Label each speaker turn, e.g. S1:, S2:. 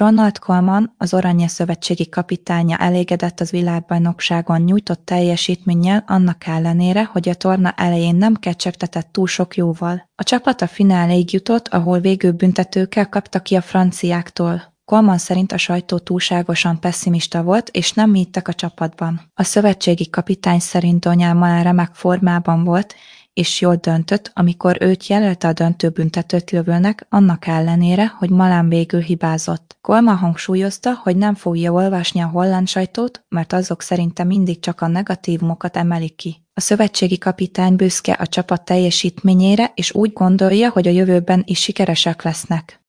S1: Ronald Koeman, az Oranje szövetségi kapitánya elégedett az világbajnokságon nyújtott teljesítménnyel annak ellenére, hogy a torna elején nem kecsegtetett túl sok jóval. A csapat a fináléig jutott, ahol végül büntetőkkel kapta ki a franciáktól. Koeman szerint a sajtó túlságosan pesszimista volt, és nem hittek a csapatban. A szövetségi kapitány szerint Donyell már remek formában volt, és jól döntött, amikor őt jelölte a döntőbüntetőt lövőnek, annak ellenére, hogy Malán végül hibázott. Koeman hangsúlyozta, hogy nem fogja olvasni a holland sajtót, mert azok szerinte mindig csak a negatívumokat emelik ki. A szövetségi kapitány büszke a csapat teljesítményére, és úgy gondolja, hogy a jövőben is sikeresek lesznek.